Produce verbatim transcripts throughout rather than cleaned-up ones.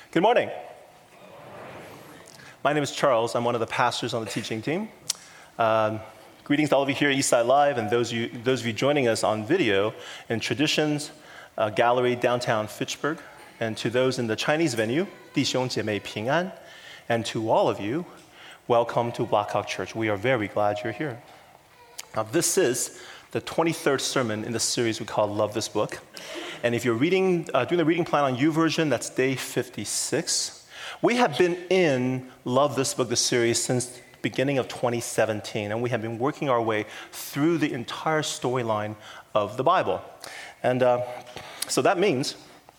Good morning. My name is Charles. I'm one of the pastors on the teaching team. Um, greetings to all of you here at Eastside Live and those of you, those of you joining us on video in Traditions uh, Gallery, downtown Fitchburg. And to those in the Chinese venue, 弟兄姐妹平安. And to all of you, welcome to Blackhawk Church. We are very glad you're here. Now, this is the twenty-third sermon in the series we call Love This Book. And if you're reading, uh, doing the reading plan on YouVersion, that's day fifty-six. We have been in Love This Book, the series, since the beginning of twenty seventeen, and we have been working our way through the entire storyline of the Bible. And uh, so that means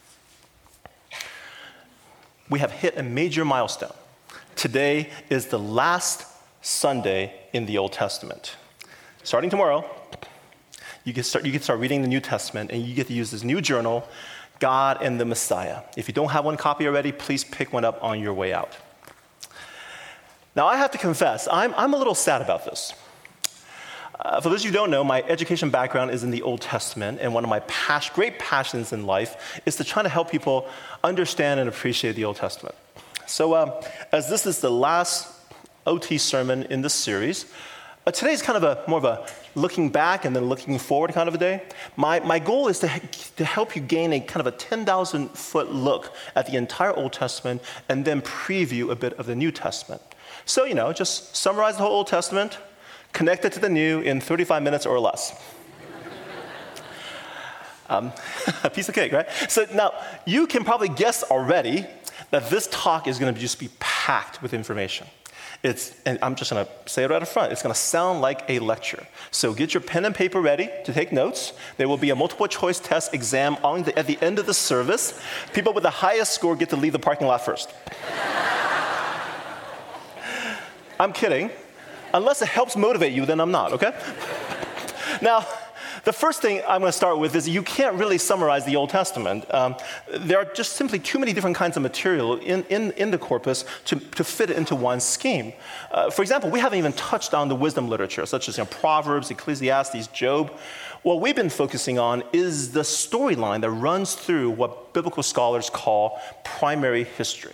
we have hit a major milestone. Today is the last Sunday in the Old Testament. Starting tomorrow, you can start, you can start reading the New Testament, and you get to use this new journal, God and the Messiah. If you don't have one copy already, please pick one up on your way out. Now, I have to confess, I'm, I'm a little sad about this. Uh, for those of you who don't know, my education background is in the Old Testament, and one of my pas- great passions in life is to try to help people understand and appreciate the Old Testament. So, um, as this is the last O T sermon in this series, uh, today is kind of a more of a looking back and then looking forward kind of a day. My my goal is to, to help you gain a kind of a ten thousand foot look at the entire Old Testament and then preview a bit of the New Testament. So, you know, just summarize the whole Old Testament, connect it to the New in thirty-five minutes or less. um, a piece of cake, right? So now, you can probably guess already that this talk is going to just be packed with information. It's, and I'm just going to say it right up front, it's going to sound like a lecture. So get your pen and paper ready to take notes. There will be a multiple choice test exam on the, at the end of the service. People with the highest score get to leave the parking lot first. I'm kidding. Unless it helps motivate you, then I'm not, okay? Now, the first thing I'm going to start with is you can't really summarize the Old Testament. Um, there are just simply too many different kinds of material in, in, in the corpus to, to fit it into one scheme. Uh, for example, we haven't even touched on the wisdom literature, such as you know, Proverbs, Ecclesiastes, Job. What we've been focusing on is the storyline that runs through what biblical scholars call primary history.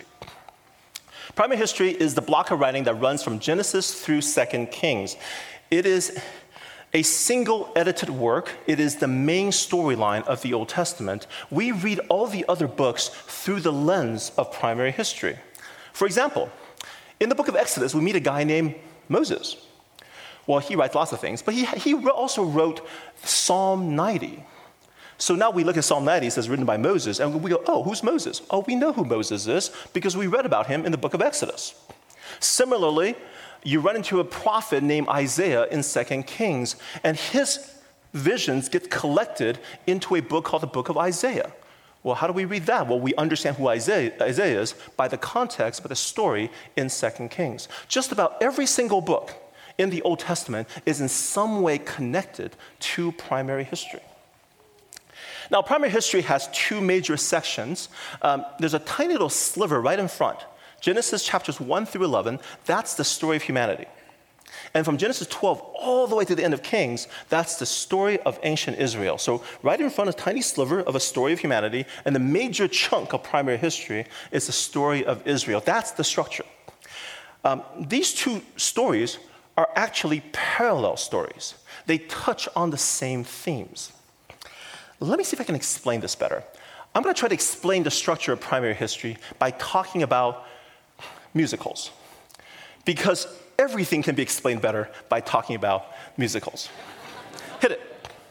Primary history is the block of writing that runs from Genesis through Second Kings. It is a single edited work. It is the main storyline of the Old Testament. We read all the other books through the lens of primary history. For example, in the book of Exodus, we meet a guy named Moses. Well, he writes lots of things, but he, he also wrote Psalm ninety. So now we look at Psalm ninety, it says written by Moses, and we go, oh, who's Moses? Oh, we know who Moses is because we read about him in the book of Exodus. Similarly, you run into a prophet named Isaiah in Second Kings, and his visions get collected into a book called the Book of Isaiah. Well, how do we read that? Well, we understand who Isaiah, Isaiah is by the context, by the story in Second Kings. Just about every single book in the Old Testament is in some way connected to primary history. Now, primary history has two major sections. Um, there's a tiny little sliver right in front. Genesis chapters one through eleven, that's the story of humanity. And from Genesis twelve all the way to the end of Kings, that's the story of ancient Israel. So right in front, a tiny sliver of a story of humanity, and the major chunk of primary history is the story of Israel. That's the structure. Um, these two stories are actually parallel stories. They touch on the same themes. Let me see if I can explain this better. I'm going to try to explain the structure of primary history by talking about musicals, because everything can be explained better by talking about musicals. Hit it.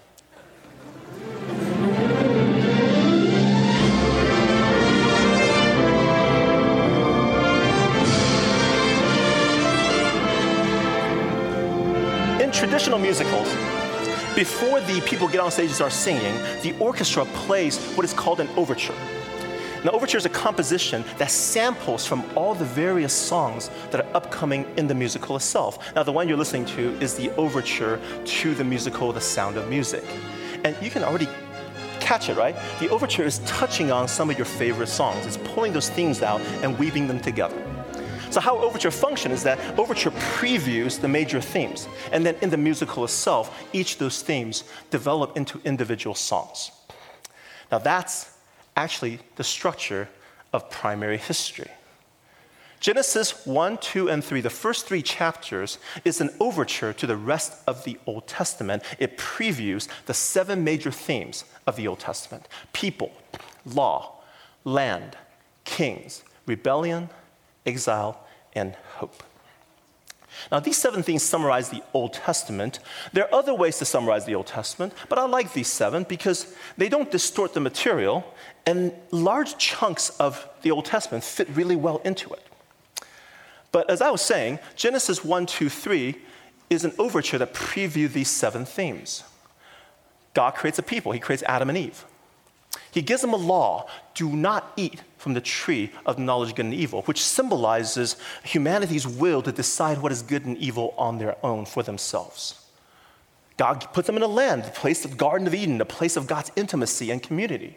In traditional musicals, before the people get on stage and start singing, the orchestra plays what is called an overture. Now, overture is a composition that samples from all the various songs that are upcoming in the musical itself. Now, the one you're listening to is the overture to the musical The Sound of Music. And you can already catch it, right? The overture is touching on some of your favorite songs. It's pulling those themes out and weaving them together. So how overture functions is that overture previews the major themes. And then in the musical itself, each of those themes develop into individual songs. Now, that's actually the structure of primary history. Genesis one, two, and three, the first three chapters, is an overture to the rest of the Old Testament. It previews the seven major themes of the Old Testament: people, law, land, kings, rebellion, exile, and hope. Now, these seven things summarize the Old Testament. There are other ways to summarize the Old Testament, but I like these seven because they don't distort the material, and large chunks of the Old Testament fit really well into it. But as I was saying, Genesis one, two, three is an overture that previews these seven themes. God creates a people. He creates Adam and Eve. He gives them a law: do not eat from the tree of knowledge of good and evil, which symbolizes humanity's will to decide what is good and evil on their own for themselves. God puts them in a land, the place of the Garden of Eden, the place of God's intimacy and community.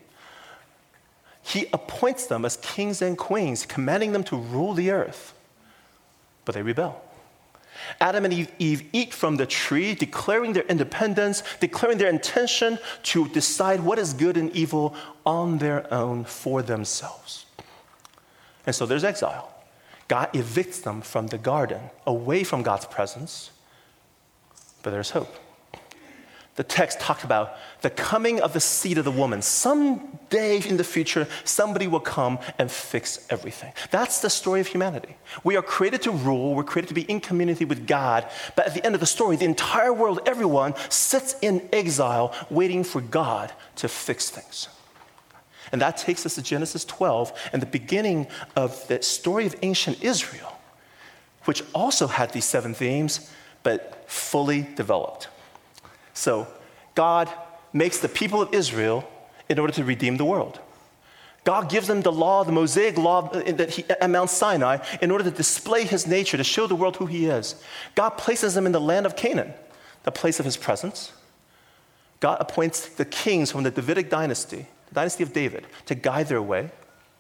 He appoints them as kings and queens, commanding them to rule the earth. But they rebel. Adam and Eve, Eve eat from the tree, declaring their independence, declaring their intention to decide what is good and evil on their own for themselves. And so there's exile. God evicts them from the garden, away from God's presence, but there's hope. The text talked about the coming of the seed of the woman. Someday in the future, somebody will come and fix everything. That's the story of humanity. We are created to rule. We're created to be in community with God. But at the end of the story, the entire world, everyone, sits in exile, waiting for God to fix things. And that takes us to Genesis twelve and the beginning of the story of ancient Israel, which also had these seven themes, but fully developed. So God makes the people of Israel in order to redeem the world. God gives them the law, the Mosaic law that he, at Mount Sinai, in order to display his nature, to show the world who he is. God places them in the land of Canaan, the place of his presence. God appoints the kings from the Davidic dynasty, the dynasty of David, to guide their way.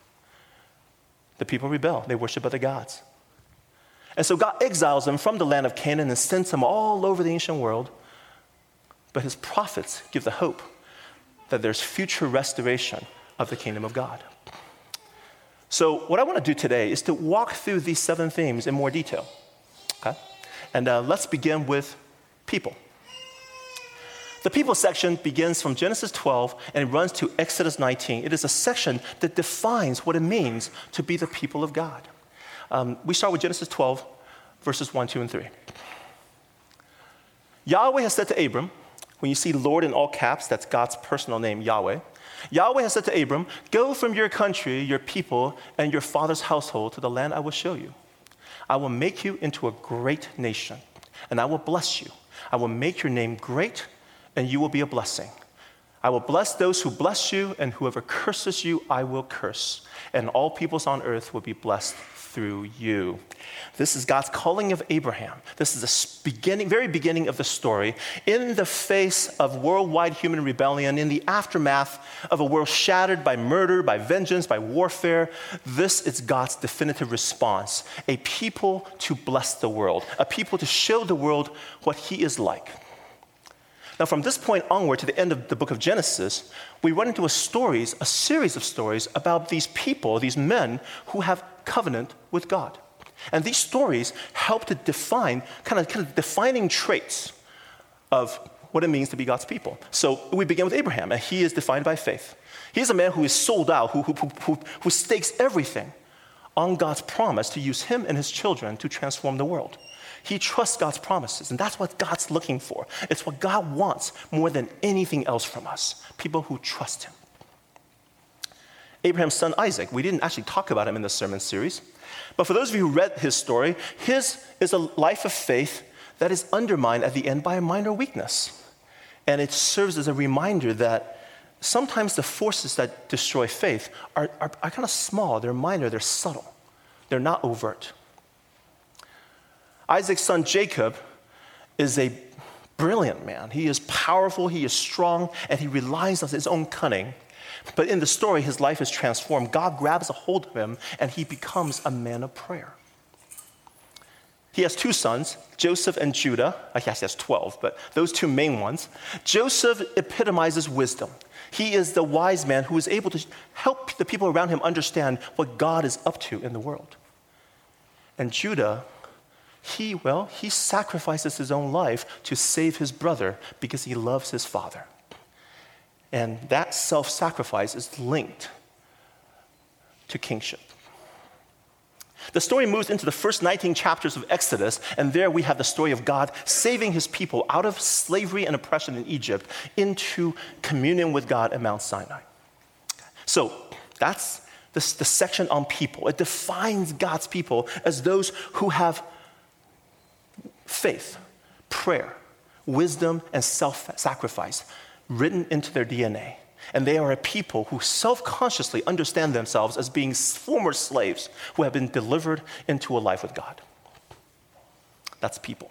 The people rebel. They worship other gods. And so God exiles them from the land of Canaan and sends them all over the ancient world. But his prophets give the hope that there's future restoration of the kingdom of God. So what I want to do today is to walk through these seven themes in more detail. Okay? And uh, let's begin with people. The people section begins from Genesis twelve and it runs to Exodus nineteen. It is a section that defines what it means to be the people of God. Um, we start with Genesis twelve, verses one, two, and three. Yahweh has said to Abram, when you see Lord in all caps, that's God's personal name, Yahweh. Yahweh has said to Abram, go from your country, your people, and your father's household to the land I will show you. I will make you into a great nation, and I will bless you. I will make your name great, and you will be a blessing. I will bless those who bless you, and whoever curses you, I will curse. And all peoples on earth will be blessed through you. This is God's calling of Abraham. This is the beginning, very beginning of the story. In the face of worldwide human rebellion, in the aftermath of a world shattered by murder, by vengeance, by warfare, this is God's definitive response. A people to bless the world. A people to show the world what he is like. Now, from this point onward to the end of the book of Genesis, we run into a stories, a series of stories about these people, these men who have covenant with God. And these stories help to define kind of, kind of defining traits of what it means to be God's people. So we begin with Abraham, and he is defined by faith. He's a man who is sold out, who, who, who, who stakes everything on God's promise to use him and his children to transform the world. He trusts God's promises, and that's what God's looking for. It's what God wants more than anything else from us, people who trust him. Abraham's son Isaac, we didn't actually talk about him in the sermon series, but for those of you who read his story, his is a life of faith that is undermined at the end by a minor weakness. And it serves as a reminder that sometimes the forces that destroy faith are, are, are kind of small, they're minor, they're subtle, they're not overt. Isaac's son Jacob is a brilliant man. He is powerful, he is strong, and he relies on his own cunning. But in the story, his life is transformed. God grabs a hold of him, and he becomes a man of prayer. He has two sons, Joseph and Judah. I guess he has twelve, but those two main ones. Joseph epitomizes wisdom. He is the wise man who is able to help the people around him understand what God is up to in the world. And Judah, he, well, he sacrifices his own life to save his brother because he loves his father. And that self-sacrifice is linked to kingship. The story moves into the first nineteen chapters of Exodus, and there we have the story of God saving his people out of slavery and oppression in Egypt into communion with God at Mount Sinai. So that's the, the section on people. It defines God's people as those who have faith, prayer, wisdom, and self-sacrifice written into their D N A. And they are a people who self-consciously understand themselves as being former slaves who have been delivered into a life with God. That's people.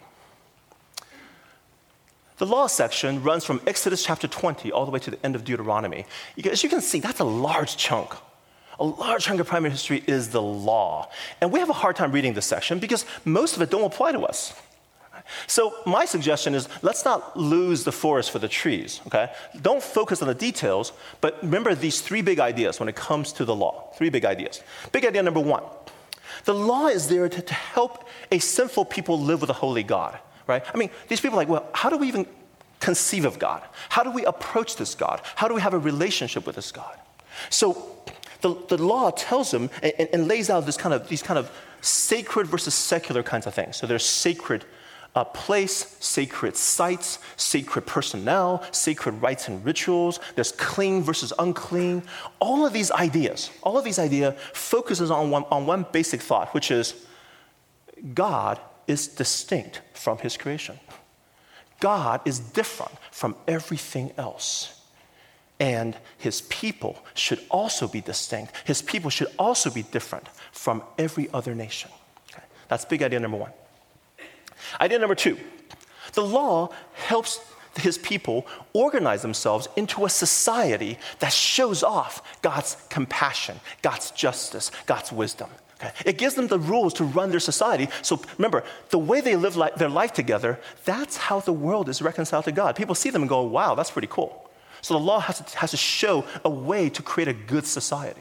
The law section runs from Exodus chapter twenty all the way to the end of Deuteronomy. As you can see, that's a large chunk. A large chunk of primary history is the law. And we have a hard time reading this section because most of it don't apply to us. So my suggestion is let's not lose the forest for the trees, okay? Don't focus on the details, but remember these three big ideas when it comes to the law. Three big ideas. Big idea number one. The law is there to, to help a sinful people live with a holy God, right? I mean, these people are like, well, how do we even conceive of God? How do we approach this God? How do we have a relationship with this God? So the, the law tells them and, and lays out this kind of, these kind of sacred versus secular kinds of things. So there's sacred A place, sacred sites, sacred personnel, sacred rites and rituals. There's clean versus unclean. All of these ideas, all of these ideas focuses on one, on one basic thought, which is God is distinct from his creation. God is different from everything else. And his people should also be distinct. His people should also be different from every other nation. Okay? That's big idea number one. Idea number two, the law helps his people organize themselves into a society that shows off God's compassion, God's justice, God's wisdom. Okay? It gives them the rules to run their society. So remember, the way they live li- their life together, that's how the world is reconciled to God. People see them and go, wow, that's pretty cool. So the law has to, has to show a way to create a good society.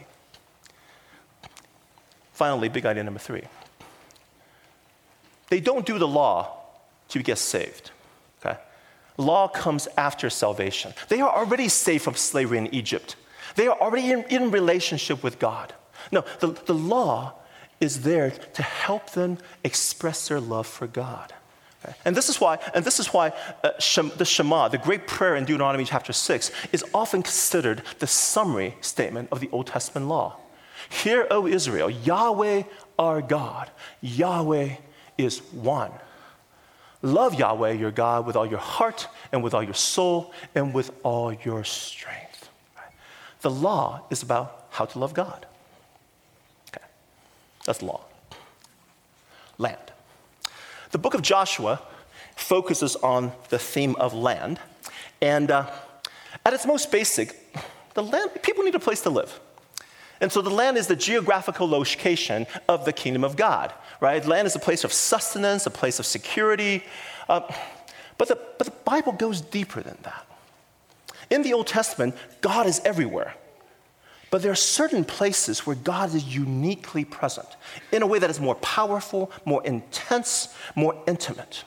Finally, big idea number three. They don't do the law to get saved, okay? Law comes after salvation. They are already saved from slavery in Egypt. They are already in, in relationship with God. No, the, the law is there to help them express their love for God. Okay? And this is why, and this is why uh, Shem, the Shema, the great prayer in Deuteronomy chapter six, is often considered the summary statement of the Old Testament law. Hear, O Israel, Yahweh our God, Yahweh is one. Love Yahweh, your God, with all your heart and with all your soul and with all your strength. The law is about how to love God. Okay, that's law. Land. The book of Joshua focuses on the theme of land. And uh, at its most basic, the land, people need a place to live. And so the land is the geographical location of the kingdom of God, right? Land is a place of sustenance, a place of security. Uh, but, the, but the Bible goes deeper than that. In the Old Testament, God is everywhere. But there are certain places where God is uniquely present in a way that is more powerful, more intense, more intimate.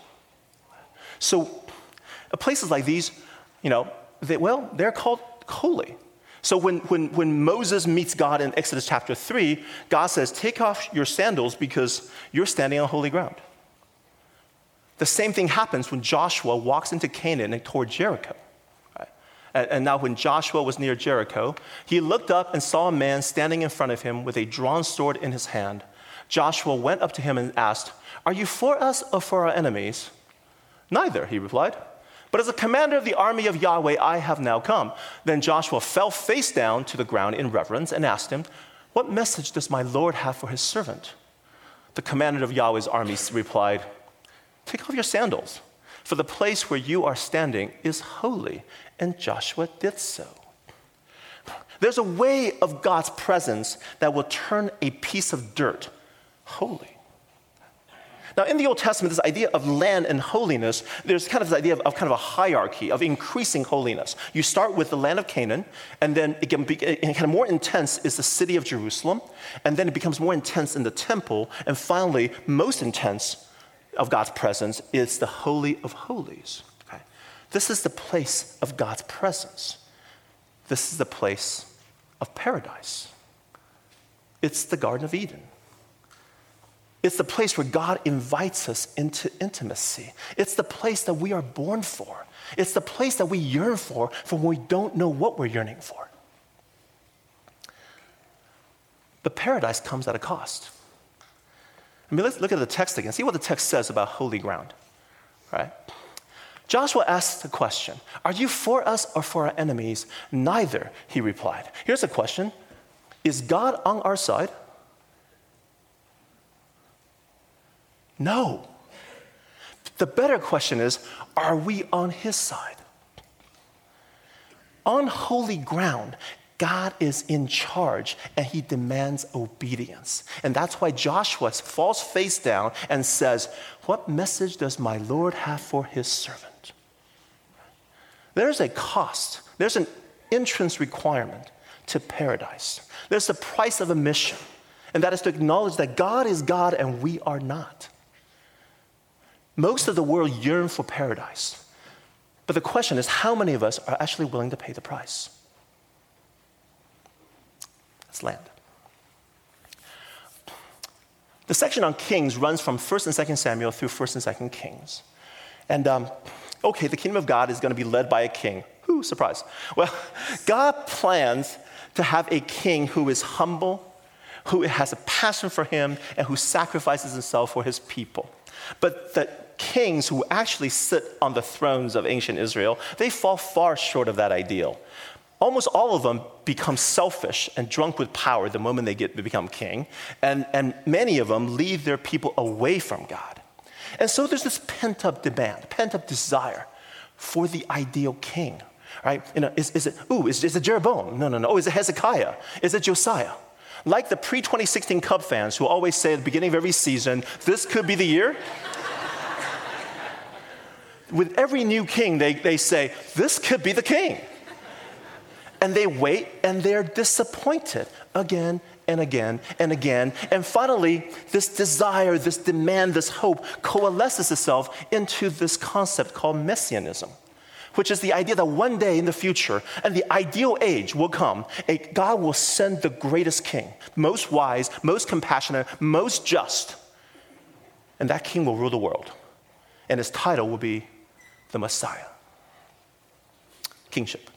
So places like these, you know, they, well, they're called holy. So when, when, when Moses meets God in Exodus chapter three, God says, take off your sandals because you're standing on holy ground. The same thing happens when Joshua walks into Canaan and toward Jericho. Right? And, and now when Joshua was near Jericho, he looked up and saw a man standing in front of him with a drawn sword in his hand. Joshua went up to him and asked, are you for us or for our enemies? Neither, he replied. But as a commander of the army of Yahweh, I have now come. Then Joshua fell face down to the ground in reverence and asked him, what message does my Lord have for his servant? The commander of Yahweh's army replied, take off your sandals, for the place where you are standing is holy. And Joshua did so. There's a way of God's presence that will turn a piece of dirt holy. Now, in the Old Testament, this idea of land and holiness, there's kind of this idea of, of kind of a hierarchy of increasing holiness. You start with the land of Canaan, and then it can be it kind of more intense is the city of Jerusalem, and then it becomes more intense in the temple, and finally, most intense of God's presence is the Holy of Holies. Okay? This is the place of God's presence. This is the place of paradise. It's the Garden of Eden. It's the place where God invites us into intimacy. It's the place that we are born for. It's the place that we yearn for, for when we don't know what we're yearning for. But paradise comes at a cost. I mean, let's look at the text again. See what the text says about holy ground, right? Joshua asks the question, are you for us or for our enemies? Neither, he replied. Here's a question. Is God on our side? No. The better question is, are we on his side? On holy ground, God is in charge and he demands obedience. And that's why Joshua falls face down and says, what message does my Lord have for his servant? There's a cost. There's an entrance requirement to paradise. There's the price of admission, and that is to acknowledge that God is God and we are not. Most of the world yearn for paradise. But the question is, how many of us are actually willing to pay the price? Let's land. The section on Kings runs from First and Second Samuel through First and Second Kings. And, um, okay, the kingdom of God is going to be led by a king. Ooh, surprise. Well, God plans to have a king who is humble, who has a passion for him, and who sacrifices himself for his people. But the kings who actually sit on the thrones of ancient Israel, they fall far short of that ideal. Almost all of them become selfish and drunk with power the moment they get to become king, and, and many of them lead their people away from God. And so there's this pent-up demand, pent-up desire for the ideal king, right? You know, is, is it, ooh, is, is it Jeroboam? No, no, no. Oh, is it Hezekiah? Is it Josiah? Like the pre twenty sixteen Cub fans who always say at the beginning of every season, this could be the year. With every new king, they, they say, this could be the king. And they wait and they're disappointed again and again and again. And finally, this desire, this demand, this hope coalesces itself into this concept called messianism, which is the idea that one day in the future, and the ideal age will come, a, God will send the greatest king, most wise, most compassionate, most just, and that king will rule the world. And his title will be the Messiah. Kingship.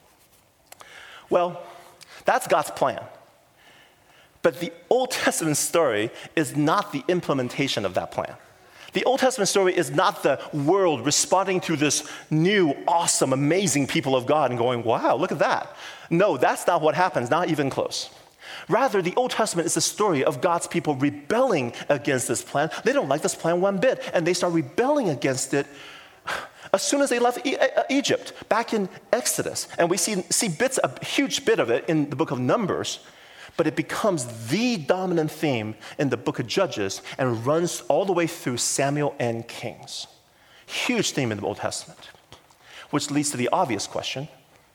Well, that's God's plan. But the Old Testament story is not the implementation of that plan. The Old Testament story is not the world responding to this new, awesome, amazing people of God and going, wow, look at that. No, that's not what happens, not even close. Rather, the Old Testament is the story of God's people rebelling against this plan. They don't like this plan one bit, and they start rebelling against it as soon as they left e- Egypt, back in Exodus. And we see, see bits, a huge bit of it in the book of Numbers, but it becomes the dominant theme in the book of Judges and runs all the way through Samuel and Kings. Huge theme in the Old Testament, which leads to the obvious question,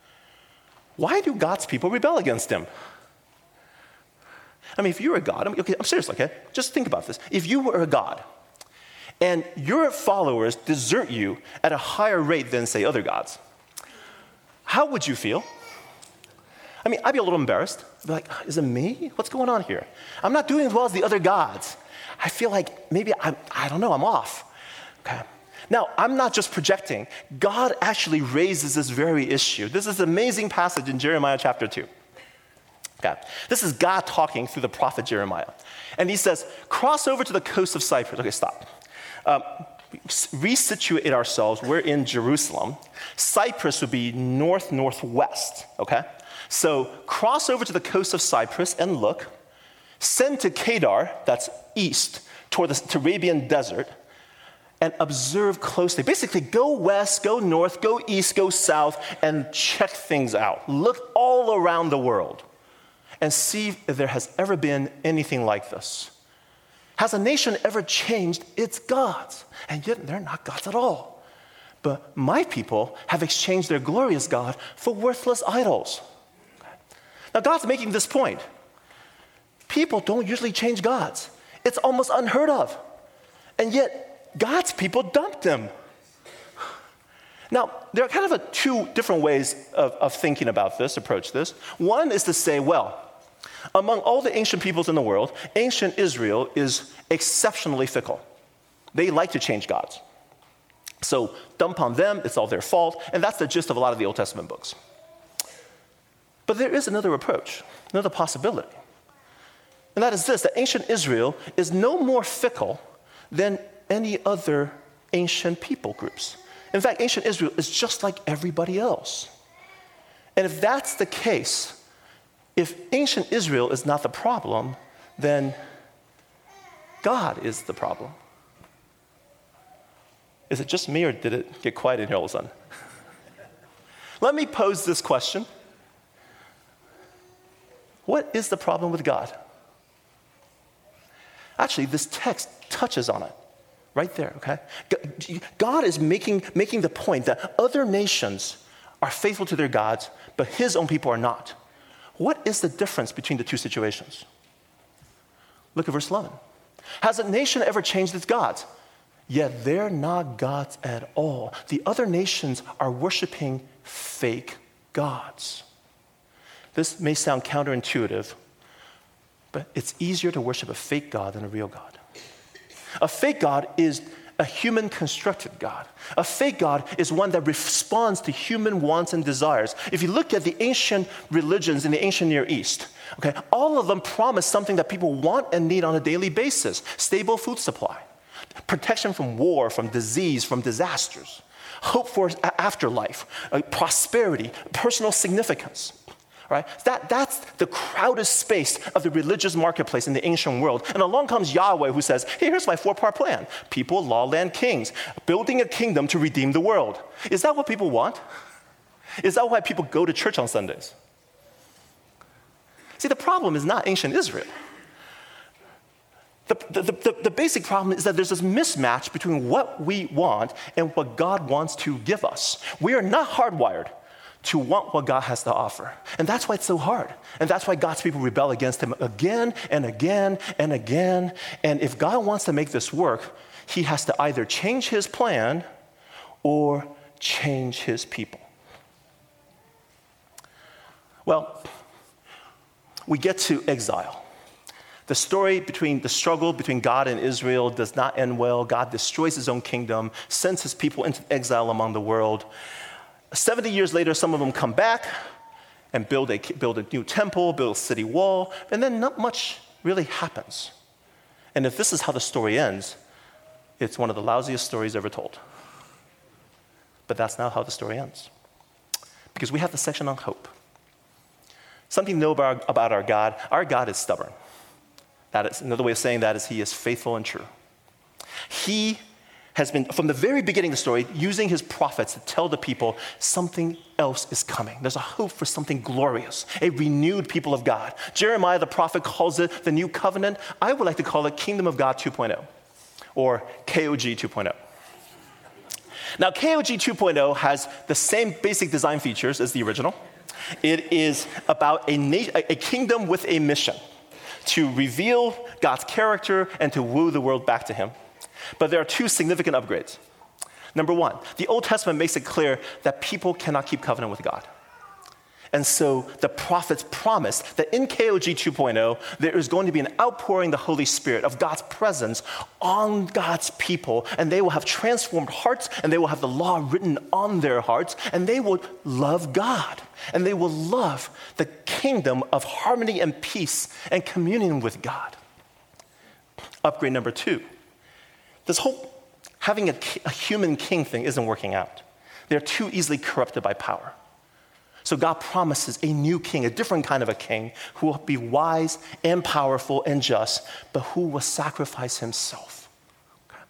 why do God's people rebel against him? I mean, if you were a God, I mean, okay, I'm serious, okay? Just think about this. If you were a God, and your followers desert you at a higher rate than, say, other gods, how would you feel? I mean, I'd be a little embarrassed. I'd be like, is it me? What's going on here? I'm not doing as well as the other gods. I feel like maybe, I'm, I don't know, I'm off. Okay. Now, I'm not just projecting. God actually raises this very issue. This is an amazing passage in Jeremiah chapter two. Okay. This is God talking through the prophet Jeremiah. And he says, cross over to the coast of Cyprus. Okay, stop. Um, resituate ourselves. We're in Jerusalem. Cyprus would be north-northwest, okay? So cross over to the coast of Cyprus and look. Send to Kedar, that's east, toward the Arabian desert, and observe closely. Basically, go west, go north, go east, go south, and check things out. Look all around the world and see if there has ever been anything like this. Has a nation ever changed its gods? And yet they're not gods at all. But my people have exchanged their glorious God for worthless idols. Now God's making this point. People don't usually change gods. It's almost unheard of. And yet God's people dumped them. Now, there are kind of a two different ways of, of thinking about this, approach this. One is to say, well, among all the ancient peoples in the world, ancient Israel is exceptionally fickle. They like to change gods. So dump on them, it's all their fault, and that's the gist of a lot of the Old Testament books. But there is another approach, another possibility. And that is this, that ancient Israel is no more fickle than any other ancient people groups. In fact, ancient Israel is just like everybody else. And if that's the case, if ancient Israel is not the problem, then God is the problem. Is it just me, or did it get quiet in here all of a sudden? Let me pose this question. What is the problem with God? Actually, this text touches on it. Right there, okay? God is making, making the point that other nations are faithful to their gods, but his own people are not. What is the difference between the two situations? Look at verse eleven. Has a nation ever changed its gods? Yet they're not gods at all. The other nations are worshiping fake gods. This may sound counterintuitive, but it's easier to worship a fake God than a real God. A fake God is a human-constructed God. A fake God is one that responds to human wants and desires. If you look at the ancient religions in the ancient Near East, okay, all of them promise something that people want and need on a daily basis. Stable food supply, protection from war, from disease, from disasters, hope for afterlife, uh, prosperity, personal significance. Right? That, that's the crowded space of the religious marketplace in the ancient world. And along comes Yahweh, who says, hey, here's my four-part plan. People, law, land, kings. Building a kingdom to redeem the world. Is that what people want? Is that why people go to church on Sundays? See, the problem is not ancient Israel. The, the, the, the basic problem is that there's this mismatch between what we want and what God wants to give us. We are not hardwired to want what God has to offer. And that's why it's so hard. And that's why God's people rebel against him again and again and again. And if God wants to make this work, he has to either change his plan or change his people. Well, we get to exile. The story between the struggle between God and Israel does not end well. God destroys his own kingdom, sends his people into exile among the world. seventy years later, some of them come back and build a, build a new temple, build a city wall, and then not much really happens. And if this is how the story ends, it's one of the lousiest stories ever told. But that's not how the story ends. Because we have the section on hope. Something to know about, about our God. Our God is stubborn. That is, another way of saying that is he is faithful and true. He has been, from the very beginning of the story, using his prophets to tell the people something else is coming. There's a hope for something glorious, a renewed people of God. Jeremiah the prophet calls it the new covenant. I would like to call it Kingdom of God two point oh, or K O G two point oh. Now, K O G two point oh has the same basic design features as the original. It is about a, na- a kingdom with a mission to reveal God's character and to woo the world back to him. But there are two significant upgrades. Number one, the Old Testament makes it clear that people cannot keep covenant with God. And so the prophets promised that in K O G two point oh, there is going to be an outpouring of the Holy Spirit, of God's presence on God's people, and they will have transformed hearts, and they will have the law written on their hearts, and they will love God, and they will love the kingdom of harmony and peace and communion with God. Upgrade number two, this whole having a, a human king thing isn't working out. They're too easily corrupted by power. So God promises a new king, a different kind of a king, who will be wise and powerful and just, but who will sacrifice himself. Okay.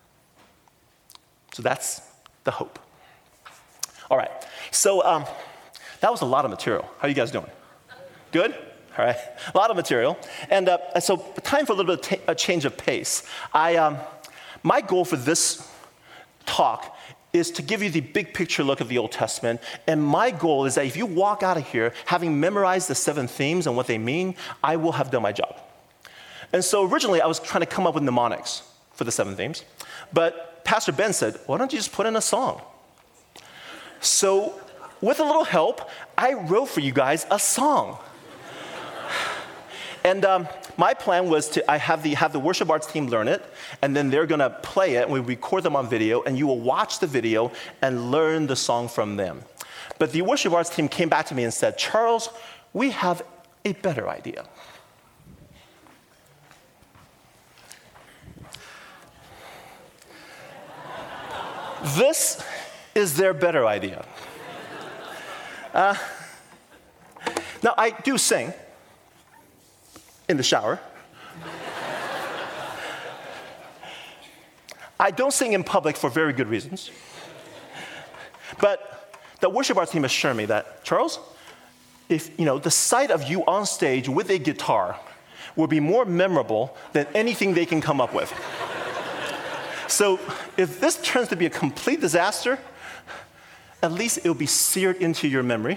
So that's the hope. All right, so um, that was a lot of material. How are you guys doing? Good? all right? A lot of material. And uh, so time for a little bit of ta- a change of pace. I, um, my goal for this talk is to give you the big picture look of the Old Testament. And my goal is that if you walk out of here having memorized the seven themes and what they mean, I will have done my job. And so originally I was trying to come up with mnemonics for the seven themes. But Pastor Ben said, why don't you just put in a song? So with a little help, I wrote for you guys a song. And um, my plan was to I have the, have the worship arts team learn it, and then they're going to play it, and we record them on video, and you will watch the video and learn the song from them. But the worship arts team came back to me and said, Charles, we have a better idea. This is their better idea. Uh, now, I do sing in the shower. I don't sing in public for very good reasons. But the worship arts team assured me that, Charles, if you know, the sight of you on stage with a guitar will be more memorable than anything they can come up with. So if this turns to be a complete disaster, at least it'll be seared into your memory,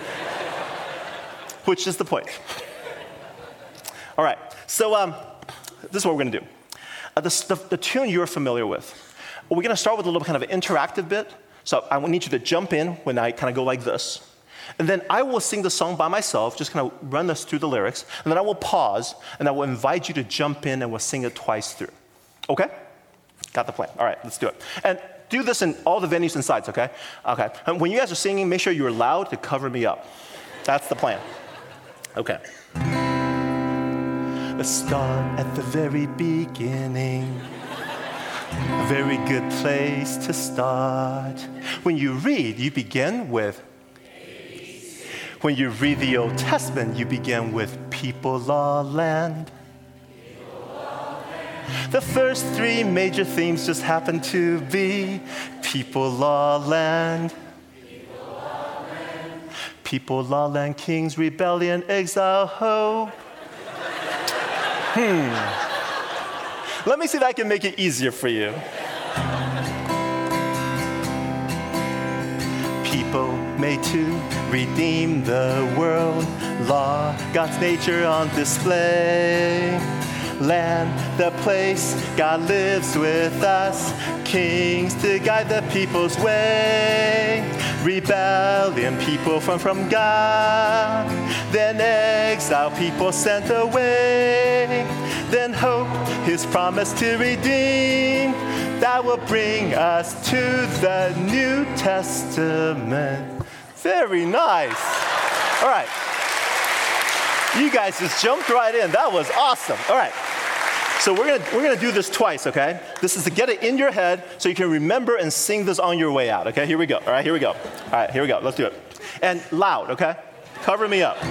which is the point. All right, so um, this is what we're gonna do. Uh, the, the, the tune you're familiar with. We're gonna start with a little kind of interactive bit. So I need you to jump in when I kind of go like this. And then I will sing the song by myself, just kind of run us through the lyrics. And then I will pause, and I will invite you to jump in, and we'll sing it twice through. Okay? Got the plan. All right, let's do it. And do this in all the venues and sites, okay? Okay. And when you guys are singing, make sure you're loud to cover me up. That's the plan. Okay. Let's start at the very beginning. A very good place to start. When you read, you begin with peace. When you read the Old Testament, you begin with people, law, land. The first three major themes just happen to be people, law, land. People, law, land. People, law, land, kings, rebellion, exile, hope. Hmm. Let me see if I can make it easier for you. People made to redeem the world. Law, God's nature on display. Land, the place God lives with us. Kings to guide the people's way. Rebellion, people from, from God. Then exile, people sent away. Then hope, his promise to redeem. That will bring us to the New Testament. Very nice. All right. You guys just jumped right in. That was awesome. All right. So we're gonna we're gonna do this twice, okay? This is to get it in your head so you can remember and sing this on your way out. Okay, here we go. All right, here we go. All right, here we go. Let's do it. And loud, okay? Cover me up.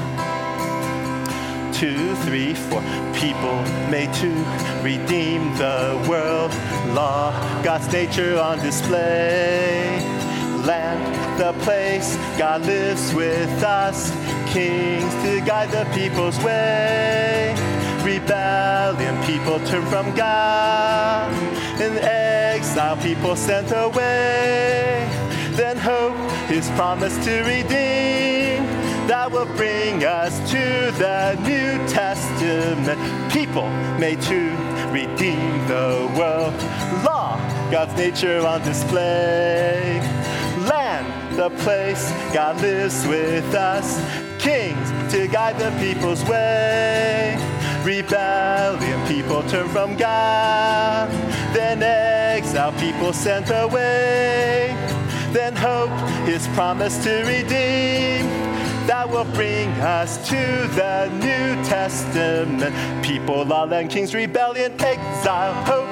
Two, three, four. People made to redeem the world. Law, God's nature on display. Land, the place God lives with us. Kings to guide the people's way. Rebellion, people turn from God. In exile, people sent away. Then hope, his promise to redeem. That will bring us to the New Testament. People made to redeem the world. Law, God's nature on display. Land, the place God lives with us. Kings to guide the people's way. Rebellion, people turn from God. Then exile, people sent away. Then hope, his promise to redeem. That will bring us to the New Testament. People, law, land, kings, rebellion, exile, hope.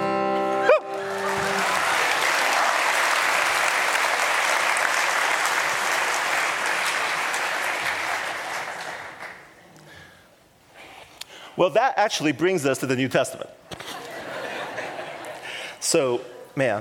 Well, that actually brings us to the New Testament. So, man,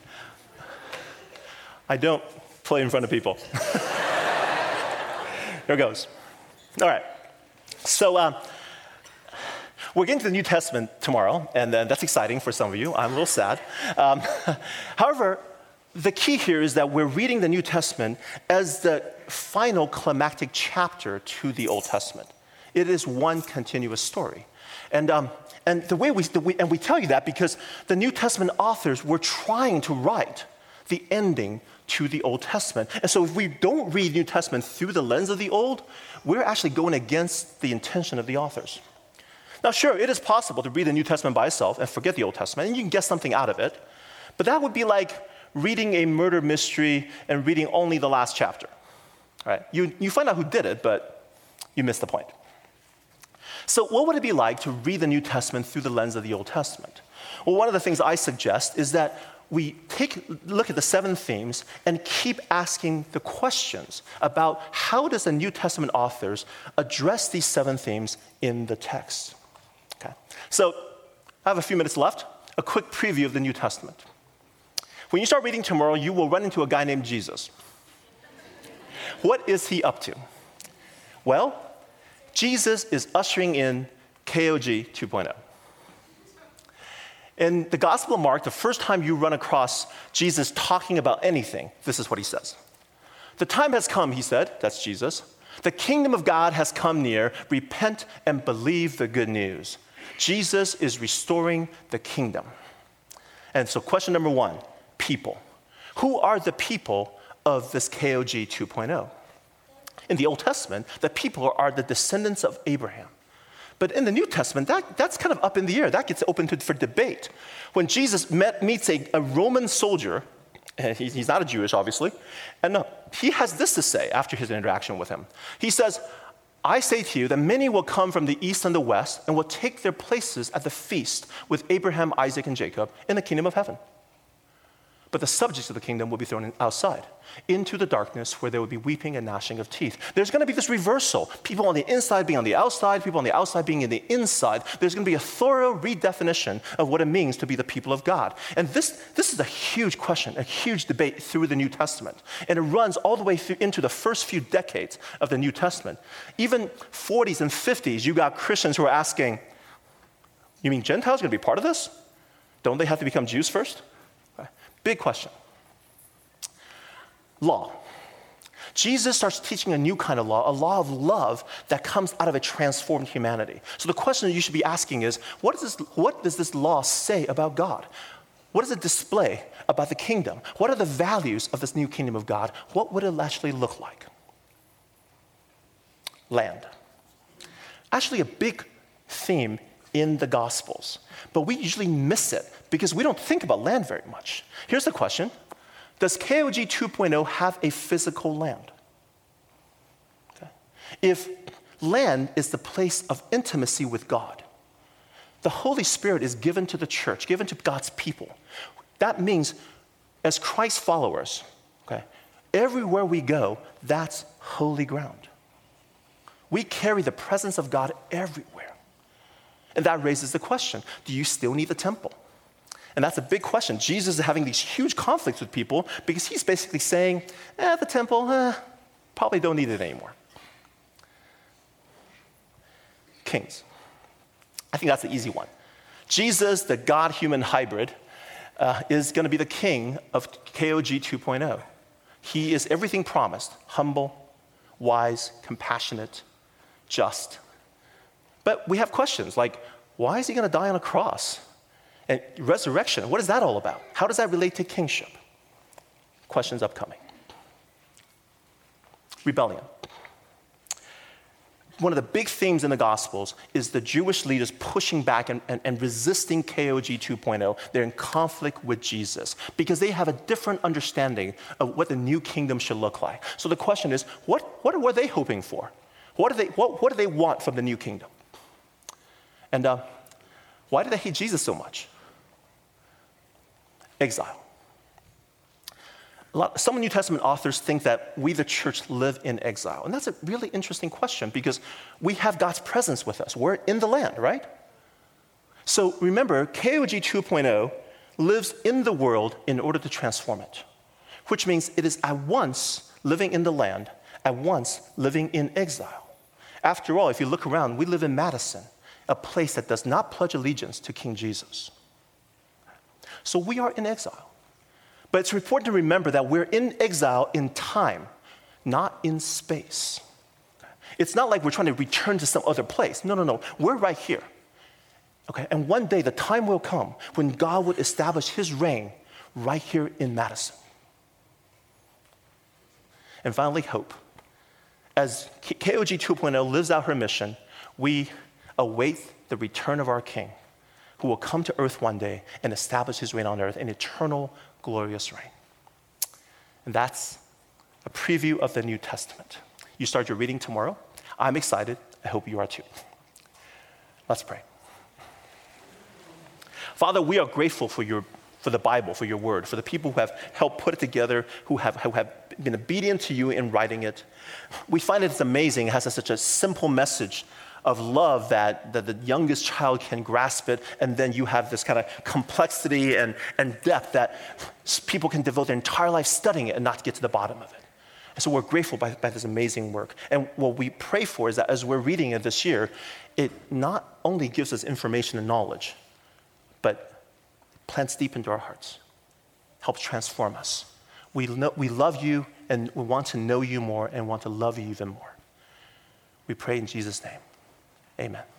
I don't play in front of people. Here it goes. All right. So uh, we're getting to the New Testament tomorrow, and uh, that's exciting for some of you. I'm a little sad. Um, however, the key here is that we're reading the New Testament as the final climactic chapter to the Old Testament. It is one continuous story. And, um, and the way we, the, we, and we tell you that because the New Testament authors were trying to write the ending to the Old Testament. And so if we don't read New Testament through the lens of the Old, we're actually going against the intention of the authors. Now, sure, it is possible to read the New Testament by itself and forget the Old Testament, and you can get something out of it. But that would be like reading a murder mystery and reading only the last chapter. Right? You, you find out who did it, but you miss the point. So what would it be like to read the New Testament through the lens of the Old Testament? Well, one of the things I suggest is that we take a look at the seven themes and keep asking the questions about how does the New Testament authors address these seven themes in the text. Okay. So I have a few minutes left. A quick preview of the New Testament. When you start reading tomorrow, you will run into a guy named Jesus. What is he up to? Well, Jesus is ushering in K O G two point oh. In the Gospel of Mark, the first time you run across Jesus talking about anything, this is what he says. The time has come, he said, that's Jesus. The kingdom of God has come near. Repent and believe the good news. Jesus is restoring the kingdom. And so question number one, people. Who are the people of this K O G two point oh? In the Old Testament, the people are the descendants of Abraham. But in the New Testament, that, that's kind of up in the air. That gets open to, for debate. When Jesus met, meets a, a Roman soldier, and he, he's not a Jewish, obviously, and no, he has this to say after his interaction with him. He says, I say to you that many will come from the east and the west and will take their places at the feast with Abraham, Isaac, and Jacob in the kingdom of heaven. But the subjects of the kingdom will be thrown outside, into the darkness where there will be weeping and gnashing of teeth. There's going to be this reversal. People on the inside being on the outside, people on the outside being in the inside. There's going to be a thorough redefinition of what it means to be the people of God. And this, this is a huge question, a huge debate through the New Testament. And it runs all the way through into the first few decades of the New Testament. Even forties and fifties, you got Christians who are asking, you mean Gentiles are going to be part of this? Don't they have to become Jews first? Big question. Law. Jesus starts teaching a new kind of law, a law of love that comes out of a transformed humanity. So the question that you should be asking is, what, is this, what does this law say about God? What does it display about the kingdom? What are the values of this new kingdom of God? What would it actually look like? Land. Actually a big theme in the Gospels, but we usually miss it because we don't think about land very much. Here's the question. Does K O G two point oh have a physical land? Okay. If land is the place of intimacy with God, the Holy Spirit is given to the church, given to God's people. That means as Christ followers, okay, everywhere we go, that's holy ground. We carry the presence of God everywhere. And that raises the question, do you still need the temple? And that's a big question. Jesus is having these huge conflicts with people because he's basically saying, eh, the temple, eh, probably don't need it anymore. Kings. I think that's the easy one. Jesus, the God-human hybrid, uh, is going to be the king of K O G two point oh. He is everything promised, humble, wise, compassionate, just. But we have questions like, why is he going to die on a cross? And resurrection, what is that all about? How does that relate to kingship? Questions upcoming. Rebellion. One of the big themes in the Gospels is the Jewish leaders pushing back and, and, and resisting K O G two point oh. They're in conflict with Jesus because they have a different understanding of what the new kingdom should look like. So the question is, what, what were they hoping for? What do they, what, what do they want from the new kingdom? And uh, why do they hate Jesus so much? Exile. A lot, some New Testament authors think that we, the church, live in exile. And that's a really interesting question because we have God's presence with us. We're in the land, right? So remember, K O G two point oh lives in the world in order to transform it, which means it is at once living in the land, at once living in exile. After all, if you look around, we live in Madison, a place that does not pledge allegiance to King Jesus. So we are in exile. But it's important to remember that we're in exile in time, not in space. It's not like we're trying to return to some other place. No, no, no. We're right here. Okay? And one day the time will come when God would establish his reign right here in Madison. And finally, hope. As K O G two point oh lives out her mission, we await the return of our King, who will come to earth one day and establish his reign on earth, an eternal, glorious reign. And that's a preview of the New Testament. You start your reading tomorrow. I'm excited. I hope you are too. Let's pray. Father, we are grateful for your for the Bible, for your word, for the people who have helped put it together, who have, who have been obedient to you in writing it. We find it's amazing. It has a, such a simple message of love that, that the youngest child can grasp it, and then you have this kind of complexity and, and depth that people can devote their entire life studying it and not get to the bottom of it. And so we're grateful by, by this amazing work. And what we pray for is that as we're reading it this year, it not only gives us information and knowledge, but plants deep into our hearts, helps transform us. We, know, we love you, and we want to know you more and want to love you even more. We pray in Jesus' name. Amen.